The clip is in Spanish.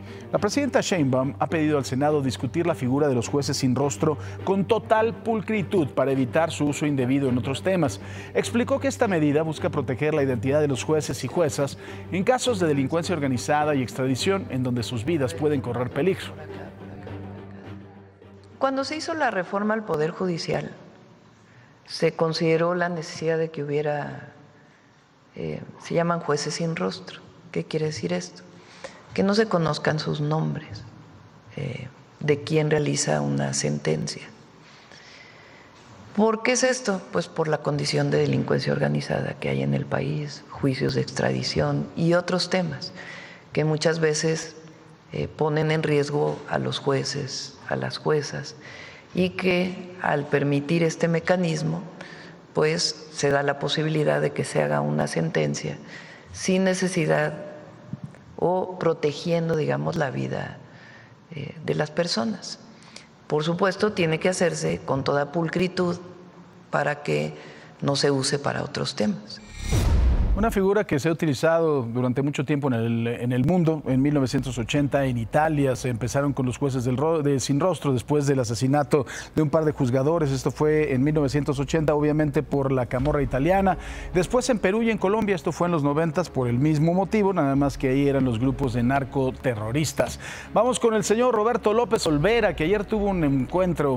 La presidenta Sheinbaum ha pedido al Senado discutir la figura de los jueces sin rostro con total pulcritud para evitar su uso indebido en otros temas. Explicó que esta medida busca proteger la identidad de los jueces y juezas en casos de delincuencia organizada y extradición en donde sus vidas pueden correr peligro. Cuando se hizo la reforma al Poder Judicial, se consideró la necesidad de que hubiera, se llaman jueces sin rostro. ¿Qué quiere decir esto? Que no se conozcan sus nombres de quien realiza una sentencia. ¿Por qué es esto? Pues por la condición de delincuencia organizada que hay en el país, juicios de extradición y otros temas que muchas veces ponen en riesgo a los jueces, a las juezas, y que al permitir este mecanismo, pues se da la posibilidad de que se haga una sentencia sin necesidad o protegiendo, digamos, la vida de las personas. Por supuesto, tiene que hacerse con toda pulcritud para que no se use para otros temas. Una figura que se ha utilizado durante mucho tiempo en el mundo. En 1980 en Italia se empezaron con los jueces sin rostro después del asesinato de un par de juzgadores. Esto fue en 1980, obviamente por la camorra italiana. Después en Perú y en Colombia, esto fue en los 90 por el mismo motivo, nada más que ahí eran los grupos de narcoterroristas. Vamos con el señor Roberto López Olvera, que ayer tuvo un encuentro